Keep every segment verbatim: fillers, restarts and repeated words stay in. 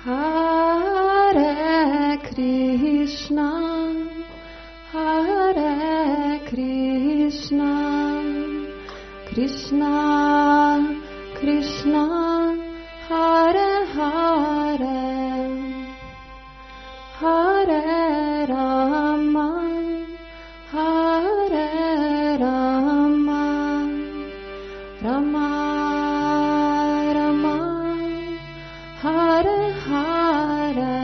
Hare Krishna, Hare Krishna, Krishna Krishna, Hare Hare, Hare Rama, Hare Rama, Rama Rama, Hare Hare.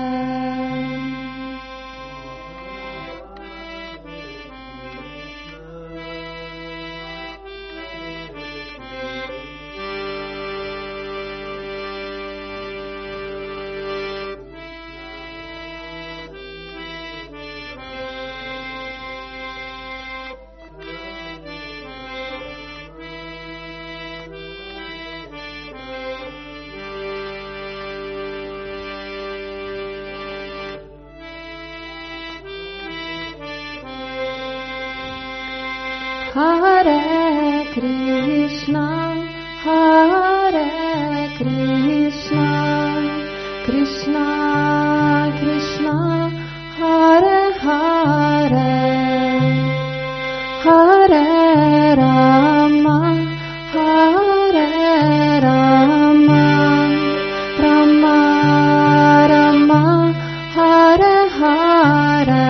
Hare Krishna, Hare Krishna, Krishna Krishna, Hare Hare, Hare Rama, Hare Rama, Rama Rama, Hare Hare.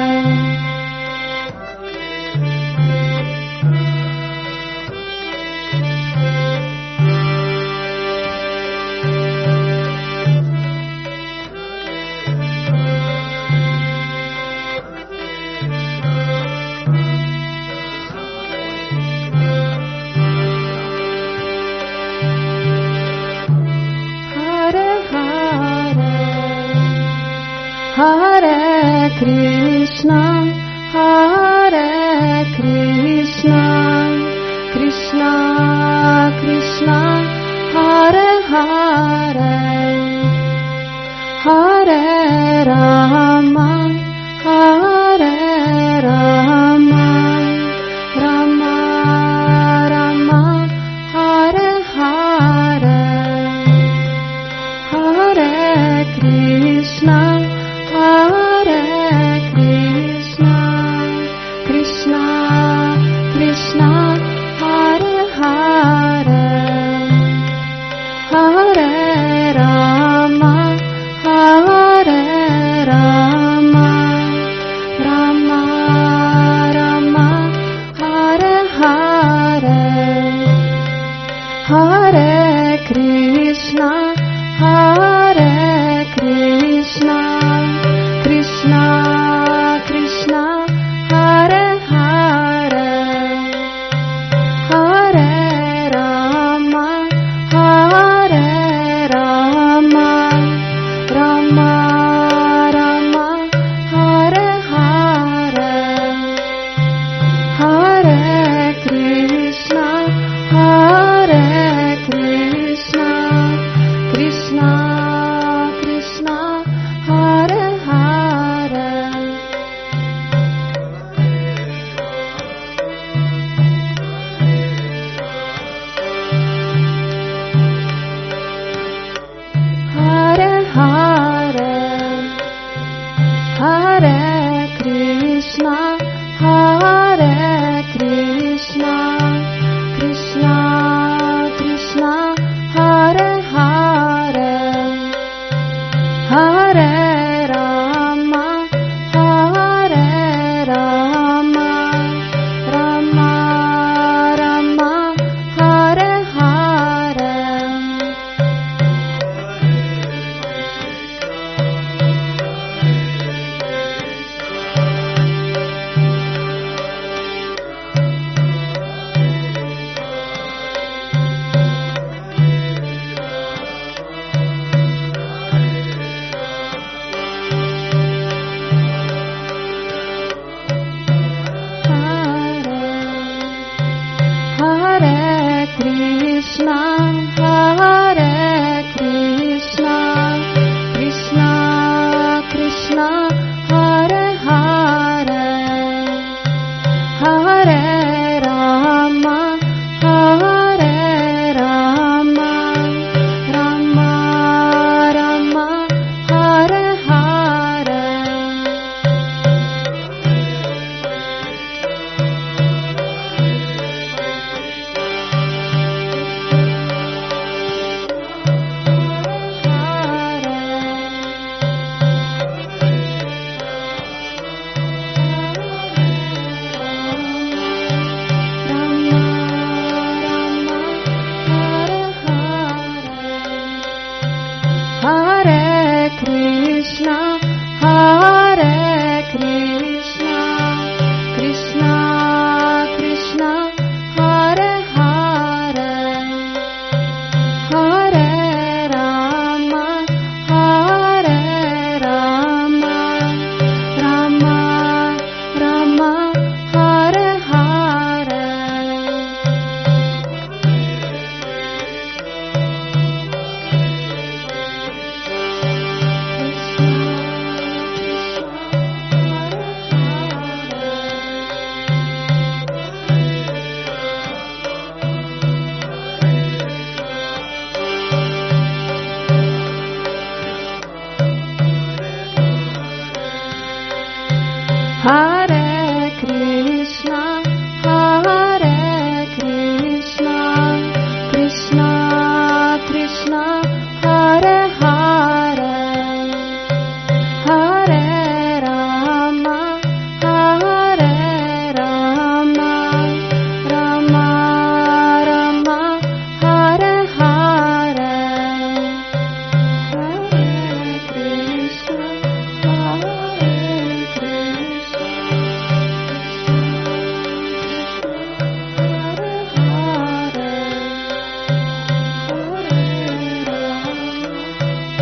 Hare Krishna, Hare Krishna, Krishna Krishna, Hare Hare, Hare Rama, Hare Rama, Rama Rama, Hare Hare, Hare Krishna, Hare Krishna, Krishna Krishna, Hare Hare, Hare Rama, Hare Rama, Rama Rama, Hare Hare, Hare Krishna, Hare Krishna, Krishna Krishna, Hare Hare, Hare Rama, Hare Rama, Rama Rama, Hare Hare, Hare Krishna, Hare Krishna, Krishna Hare Krishna, Hare Krishna, Krishna Krishna, Hare Hare, Hare Rama, Hare Rama, Rama Rama, Hare Hare. Hare Krishna, Hare Krishna, Krishna Krishna, Hare Hare, Hare Rama, Hare Rama, Rama Rama, Hare Hare, Hare Krishna, Hare Krishna, Hare Rama,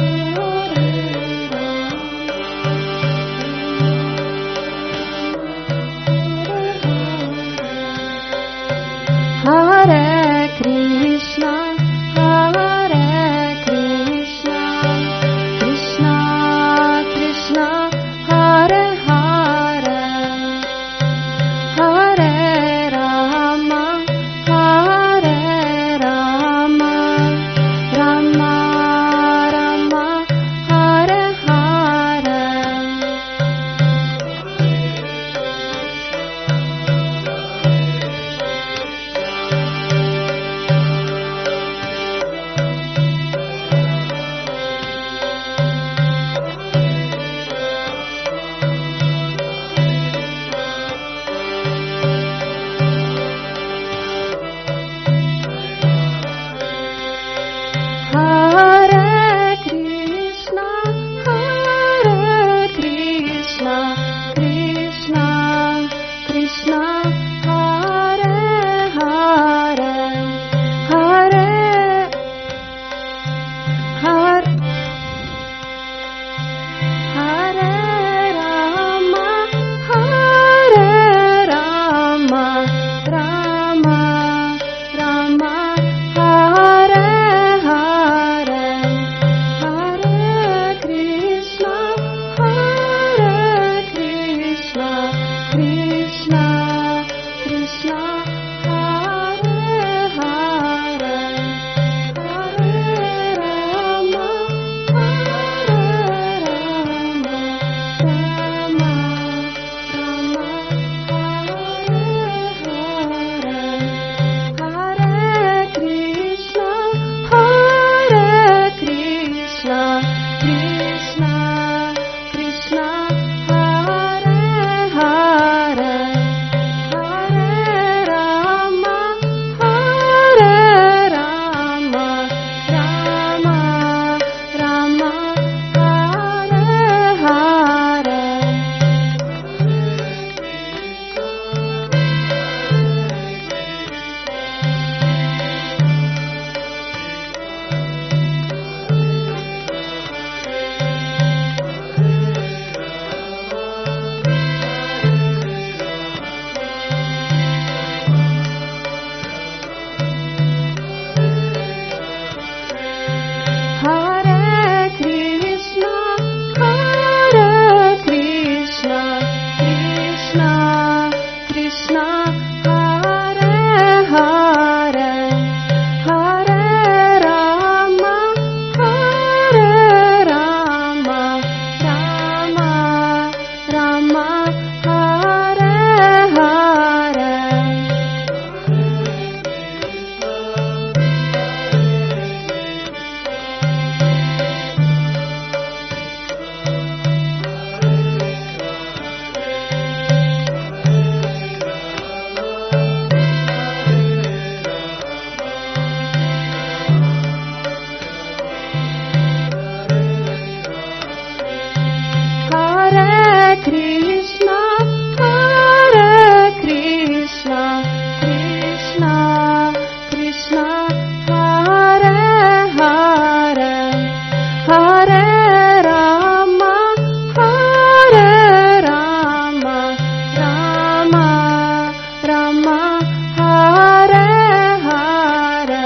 Krishna, Hare Krishna, Krishna, Krishna, Hare Hare, Hare Rama, Hare Rama, Rama, Rama, Hare Hare.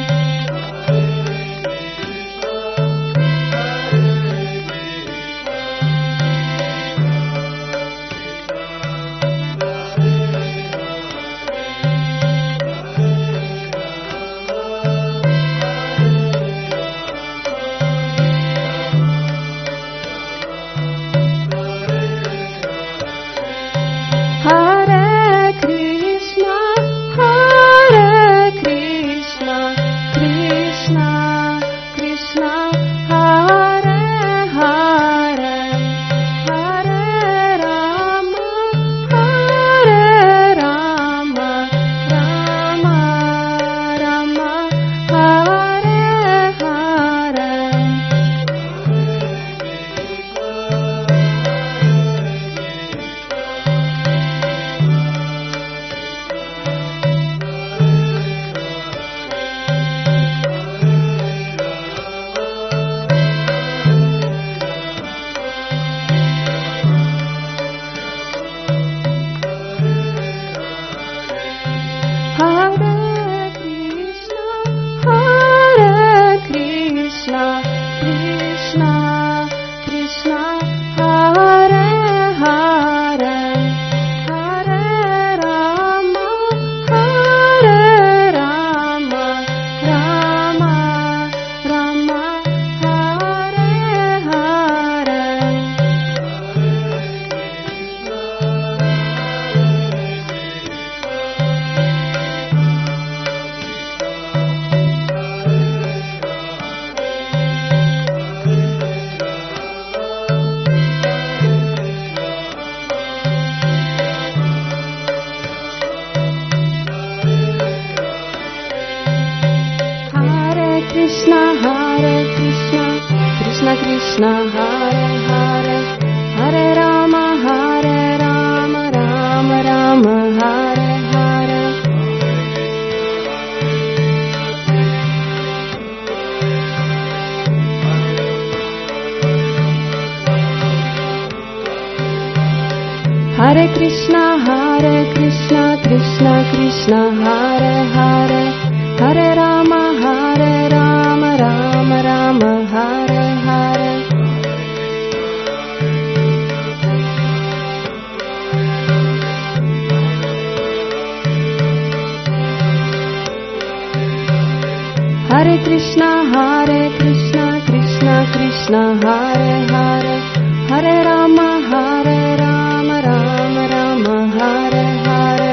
Hare Krishna, Hare Krishna, Krishna, Krishna, Hare Hare, Hare Rama, Hare Rama, Rama, Rama, Hare Hare. Hare Krishna, Hare Krishna, Krishna, Krishna, Hare Hare, Hare Rama, Hare Rama, Rama, Rama, Hare Hare. Hare Krishna, Hare Krishna, Krishna Krishna, Hare Hare, Hare Rama, Hare Rama, Rama Rama, Hare Hare. Hare Krishna, Hare Krishna, Krishna Krishna, Hare Hare, Hare Rama, Hare Rama, Rama Rama, Hare Hare. Hare Krishna, Hare Krishna, Krishna Krishna, Hare Hare, Hare Rama, Hare Rama, Rama Rama, Hare Hare.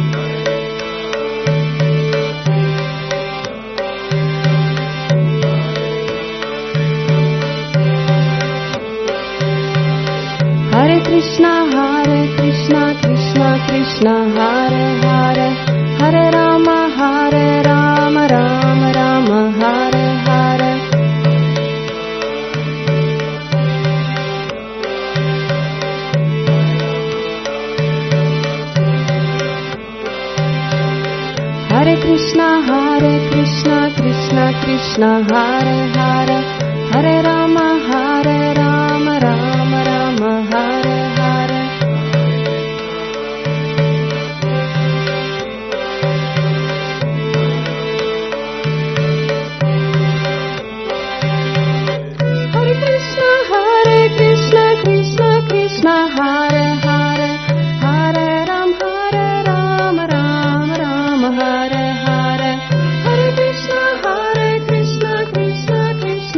Hare Krishna, Hare Krishna, Krishna Krishna, Hare Hare, Hare Rama, Hare Rama, Rama Rama, Hare Hare. Hare Krishna, Hare Krishna, Krishna Krishna, Hare Hare, Hare Rama, Hare Rama, Rama Rama, Hare Hare. Hare Krishna, Hare Krishna, Krishna Krishna, Hare Hare, Hare Rama, Hare Rama, Rama Rama, Hare Hare. Hare Krishna, Hare Krishna, Krishna Krishna,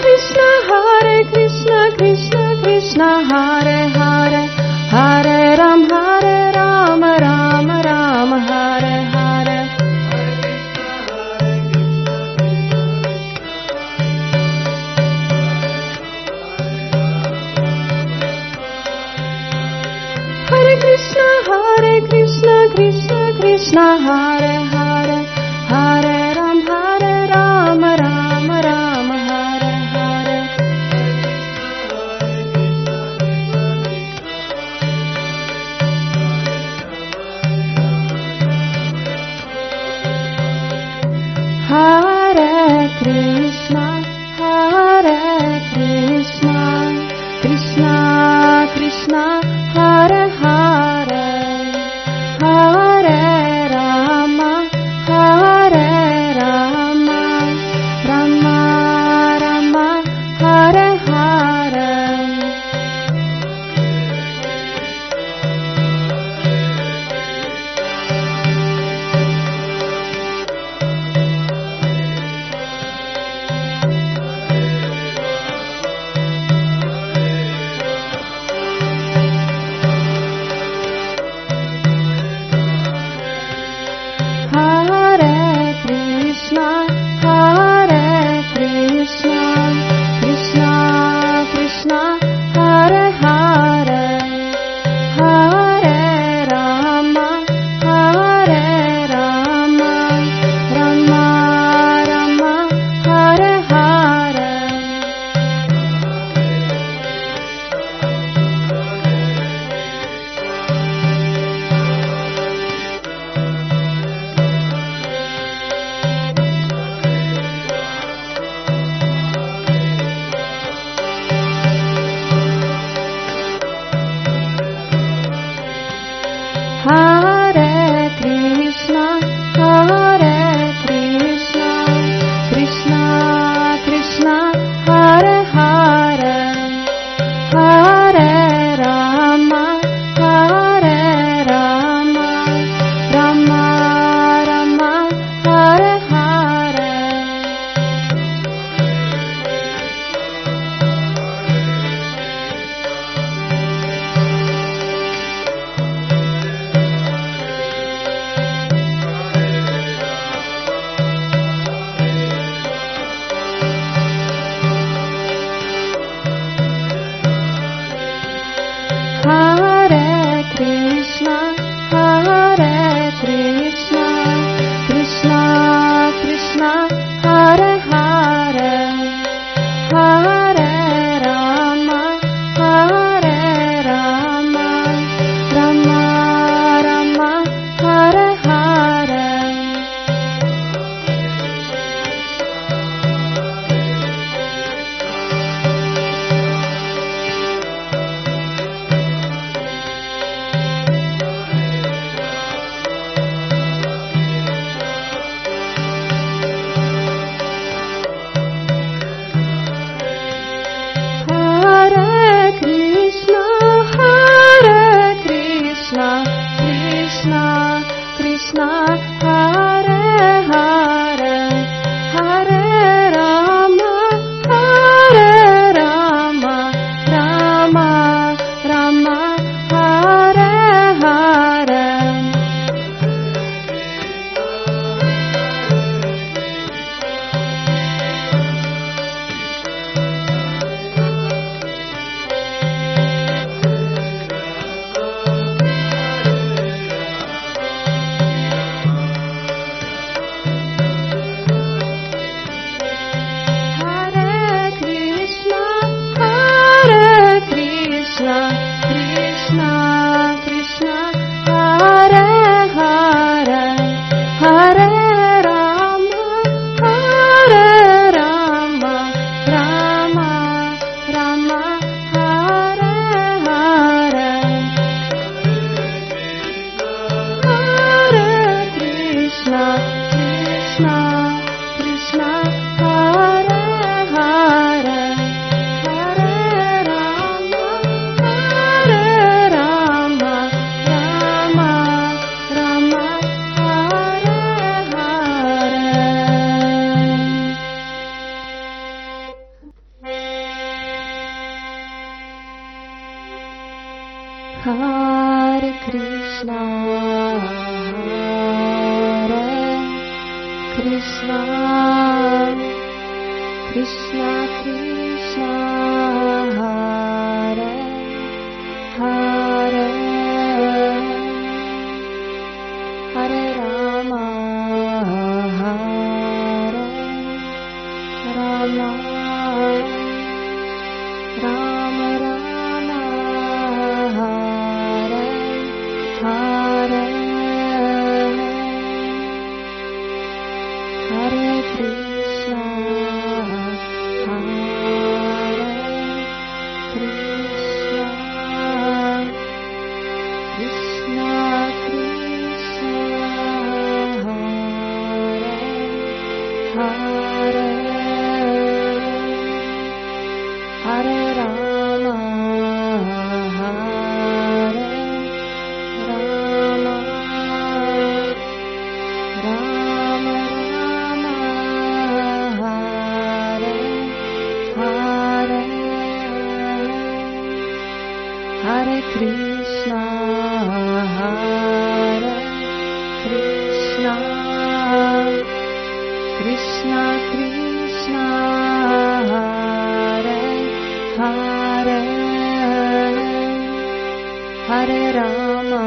Krishna, Hare Krishna, Krishna Krishna, Hare Hare, Hare Ram, Hare Ram, Ram Ram, Hare Hare. Hare Krishna, Hare Krishna, Krishna Krishna, Hare Hare, Hare Ram, Hare Ram, Ram Ram, Hare Hare. Hare Krishna, Hare Krishna, Krishna Krishna, Hare Hare, Hare Rama, Hare Rama, Rama Rama, Hare Hare. Hare Krishna, Hare Krishna, Krishna Krishna, Hare Hare, Hare Rama, Hare Rama, Rama Rama, Hare Hare. Hare Krishna, Hare Krishna, Krishna Krishna, Hare Hare, Hare Rama, Hare Rama, Rama Rama, Hare Hare. Hare Krishna, Hare Krishna, Krishna Krishna, Krishna Krishna, Hare Hare, Hare Rama, Hare Rama, Rama Rama, Hare Hare, Hare Krishna, Hare Krishna, Krishna Krishna, Hare Hare, Hare Rama, Hare Rama, Rama Rama, Hare Hare, Hare Krishna, Hare Krishna, Krishna Krishna, Hare Hare, Hare Rama,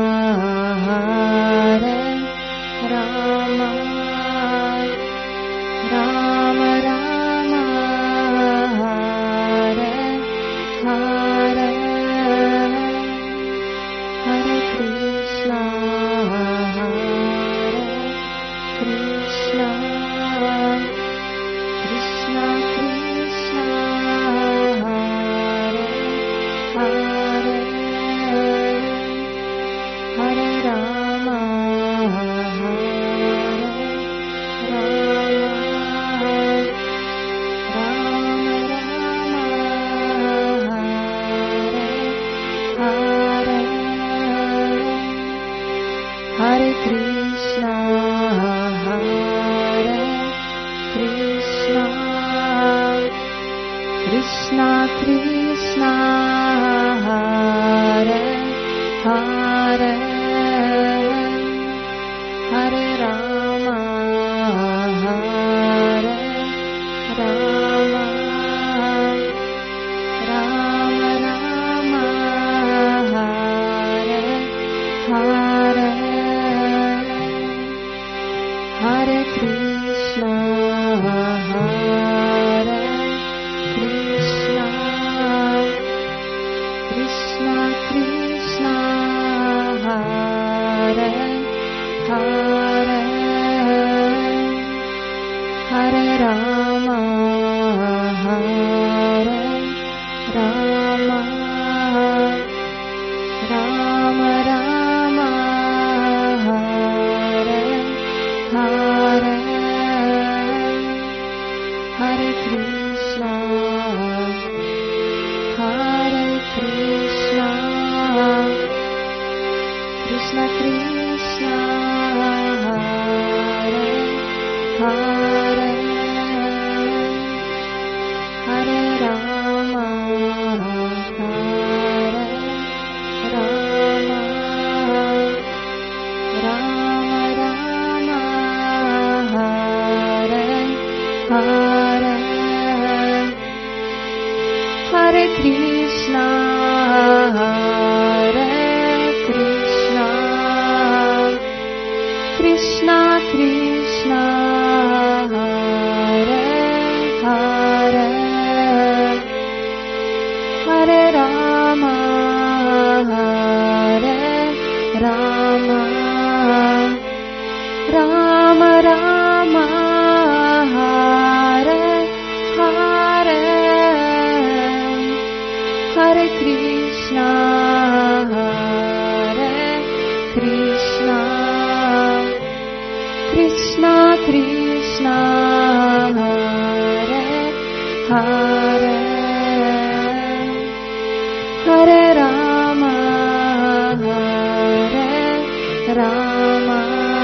Hare Rama, Rama Rama, Hare Hare, Hare Krishna, Hare Krishna, Krishna Krishna, Hare Hare, Hare Rama, Hare Rama, Rama Rama, Hare Hare, Hare Krishna, Hare Krishna, Krishna Krishna, Hare Hare, Hare Rama, Hare Rama, Rama Rama, Hare Hare, Hare Krishna, Hare Krishna, Krishna Krishna, Hare Hare, Hare Rama, Hare Rama, Rama Rama, Hare Hare, Hare Krishna, Hare Krishna, Krishna Krishna, Hare Hare, Hare Rama, Hare Rama, Rama Rama, Hare Hare, Hare Krishna, Hare Krishna, Krishna Krishna, Hare Hare, Hare Rama, Hare Rama, Rama Rama, Hare Hare, Hare Krishna, Hare Krishna, Krishna Krishna, Hare Hare, Hare Rama, Hare Rama,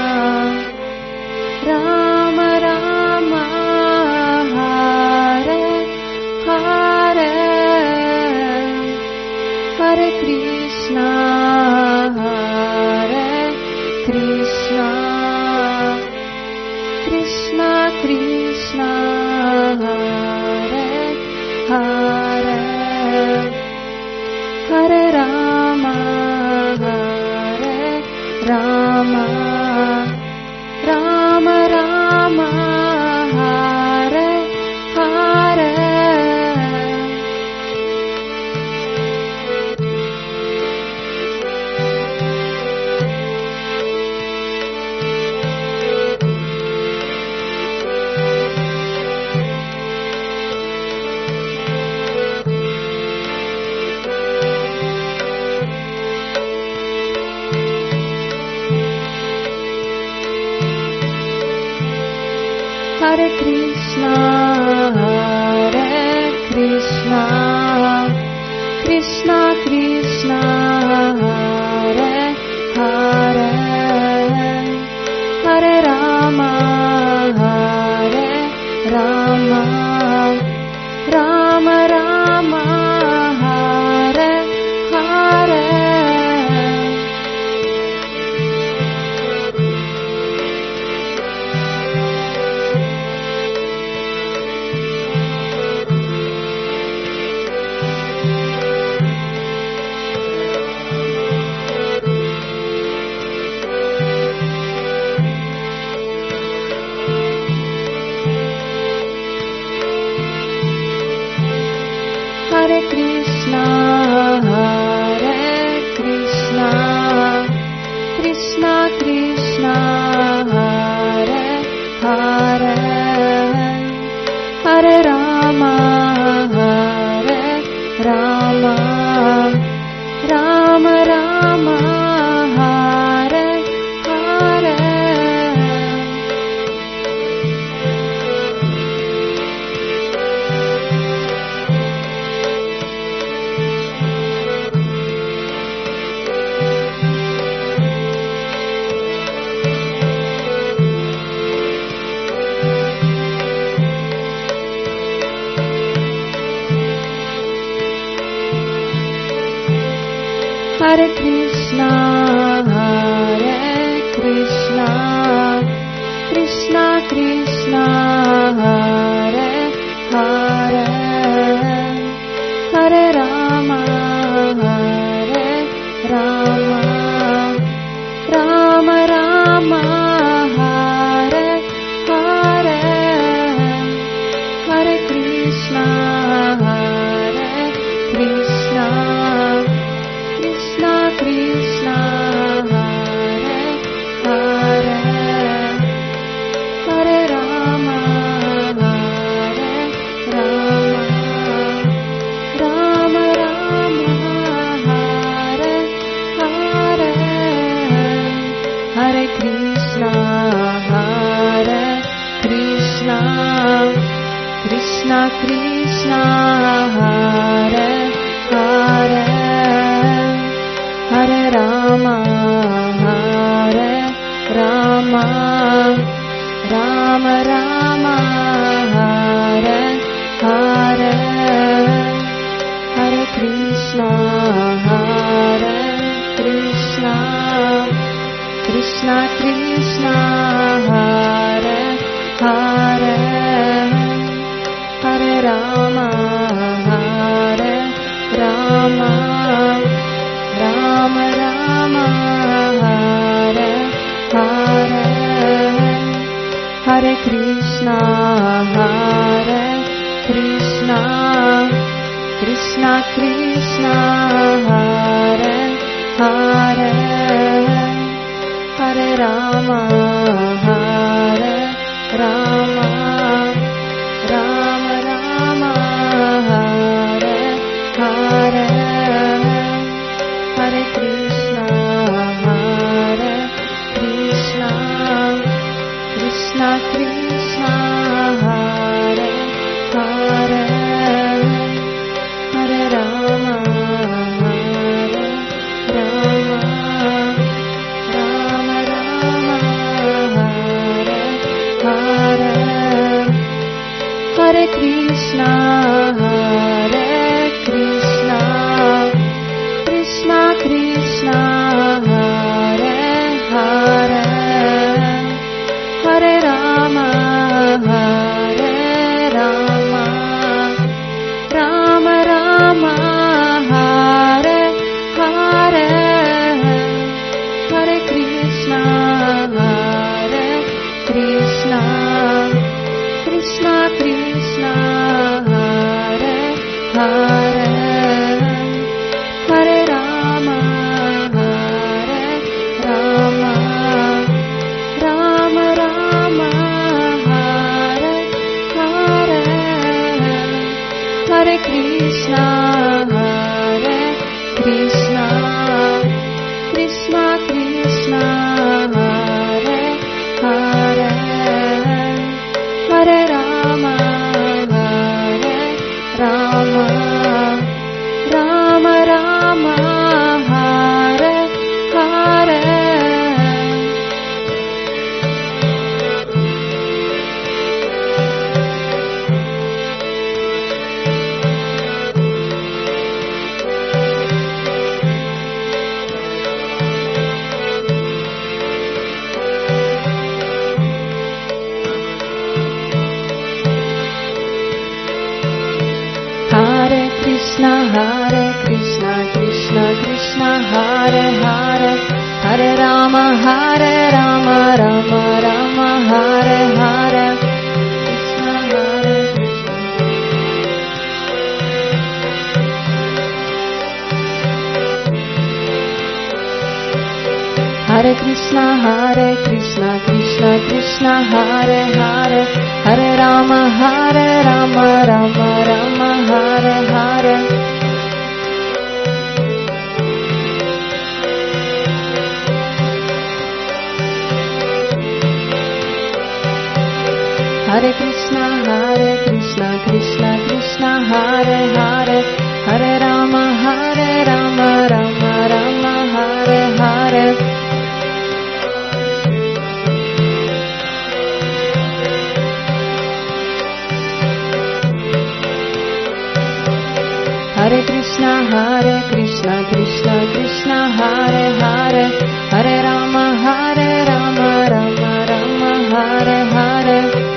Rama Rama, Hare Hare, Hare Krishna, Hare Krishna, Krishna Krishna, Hare Hare, Hare Rama, Hare Rama, Rama Rama, Hare Hare. Hare Krishna, Hare Krishna, Krishna Krishna, Hare Hare, Hare Rama, Hare Rama, Rama Rama, Hare Hare. Hare Krishna, Hare Krishna, Krishna Krishna, Hare Hare, Hare Rama, Hare Rama, Rama Rama, Hare Hare. Hare Krishna, Hare Krishna, Krishna Krishna, Hare Hare, Hare Rama, Hare Rama, Rama Rama, Hare Hare, Hare Krishna, Hare Krishna, Krishna Krishna, Hare Hare, Hare Rama, Hare Rama, Rama Rama, Hare Hare, Hare Krishna, Hare Krishna, Krishna Krishna, Hare Hare, Hare Rama, Hare Rama, Rama Rama, Hare Hare, Hare Krishna, Hare Krishna, Krishna Krishna, Hare Hare, Hare Rama, Hare Rama, Rama Rama, Hare Hare, Hare Krishna, Hare Krishna, Krishna Krishna, Hare Hare, Hare Rama, Hare Rama, Rama Rama, Hare Hare, Hare Krishna, Hare Krishna, Krishna Krishna, Hare Hare, Hare Rama, Hare Rama, Rama Rama, Hare Hare, Hare Krishna, Hare Krishna, Krishna Krishna, Hare Hare, Hare Rama, Krishna Krishna Hare Hare Hare Rama Hare Rama Rama Rama Hare Hare Hare Krishna Hare Krishna Krishna Krishna Hare Hare Hare Rama Hare Rama Rama Rama Hare Hare Hare Krishna Hare Krishna Krishna Krishna Hare Hare Hare Rama Hare Rama Rama Rama Hare Hare Krishna Hare Hare Krishna Hare Krishna Krishna Krishna Hare Hare Hare Rama Hare Rama Rama Rama Hare Hare Hare Krishna Hare Krishna Krishna Krishna Hare Hare Hare Rama Hare Rama Rama Rama Hare Hare Hare Krishna Hare Krishna Krishna Krishna Hare Hare Hare Rama Hare Rama Rama Rama Hare Hare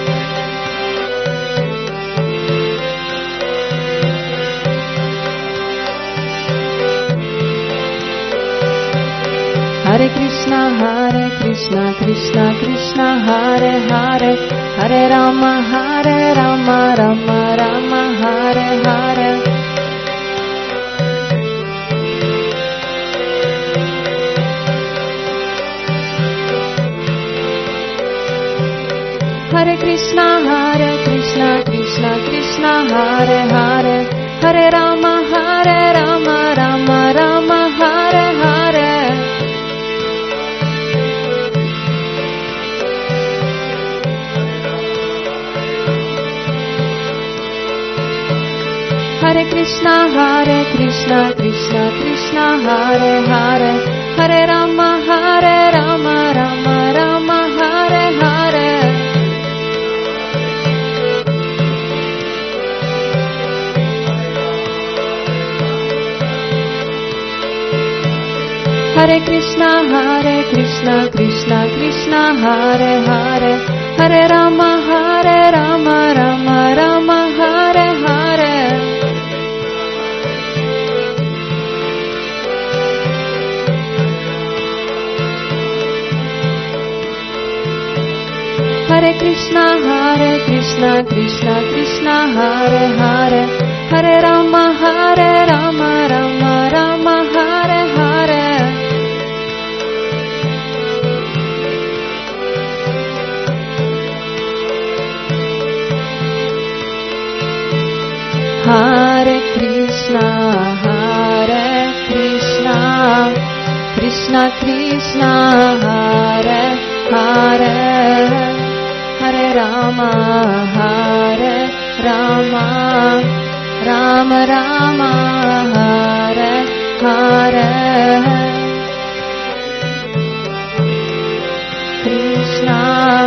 Hare Krishna Hare Krishna Krishna Krishna Hare Hare Hare Rama Hare Rama Rama Rama Hare Hare Hare Krishna Hare Krishna Krishna Krishna Hare Hare Hare Rama Hare Rama Rama Rama Hare Hare Hare Krishna Hare Krishna Krishna Krishna Hare Hare Hare Rama Hare Rama Rama Rama Hare Hare Hare Krishna Hare Krishna Krishna Krishna Hare Hare Hare Rama Hare Rama Rama Rama Hare Hare Hare Krishna Hare Krishna Krishna Krishna Hare Hare Hare Rama Hare Rama Rama Rama Hare Hare Hare Krishna Hare Krishna Krishna Krishna Hare Hare Hare Rama Hare Rama Rama Rama Hare Hare Krishna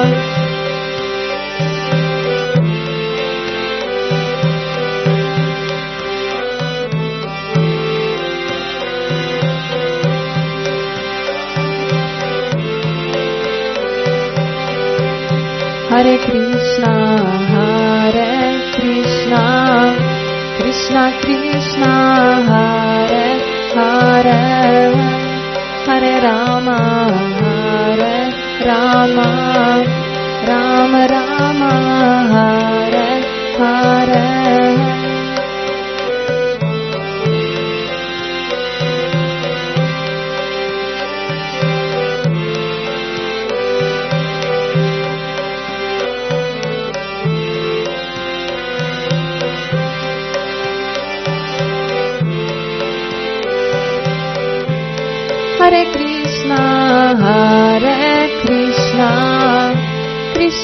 Hare Krishna Hare Krishna Krishna Krishna Hare Hare Hare Rama Hare Rama Rama Rama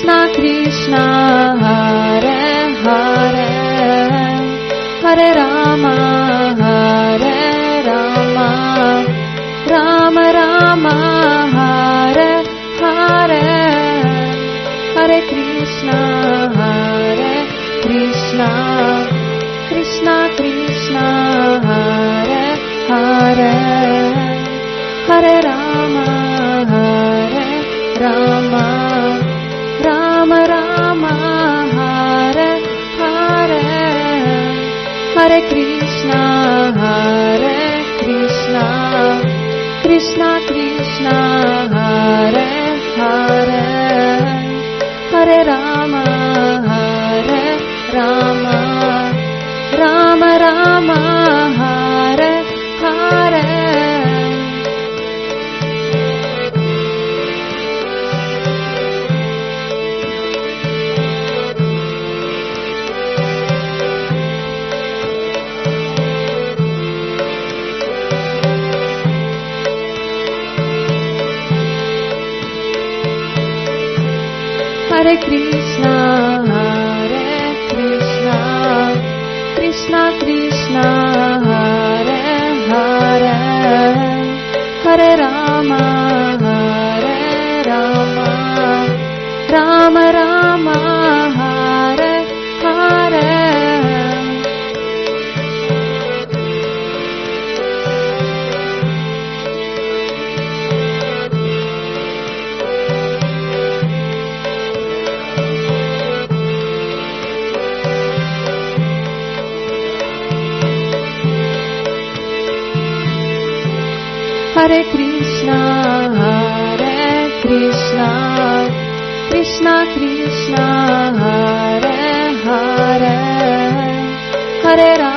Krishna Krishna Hare Hare Hare Rama Hare Rama Rama Rama Hare Hare Hare Krishna Hare Krishna Krishna Krishna Hare Hare Hare Rama Hare Rama Rama Rama Hare Hare Hare Krishna Hare Krishna Krishna Krishna Hare Hare Hare Rama Hare Rama Rama Rama Hare Hare Hare Krishna Hare Krishna Krishna Krishna Hare Hare Hare Rama Hare Rama Rama Rama Hare Hare Hare Krishna Hare Krishna Krishna Krishna Hare Hare Hare Rama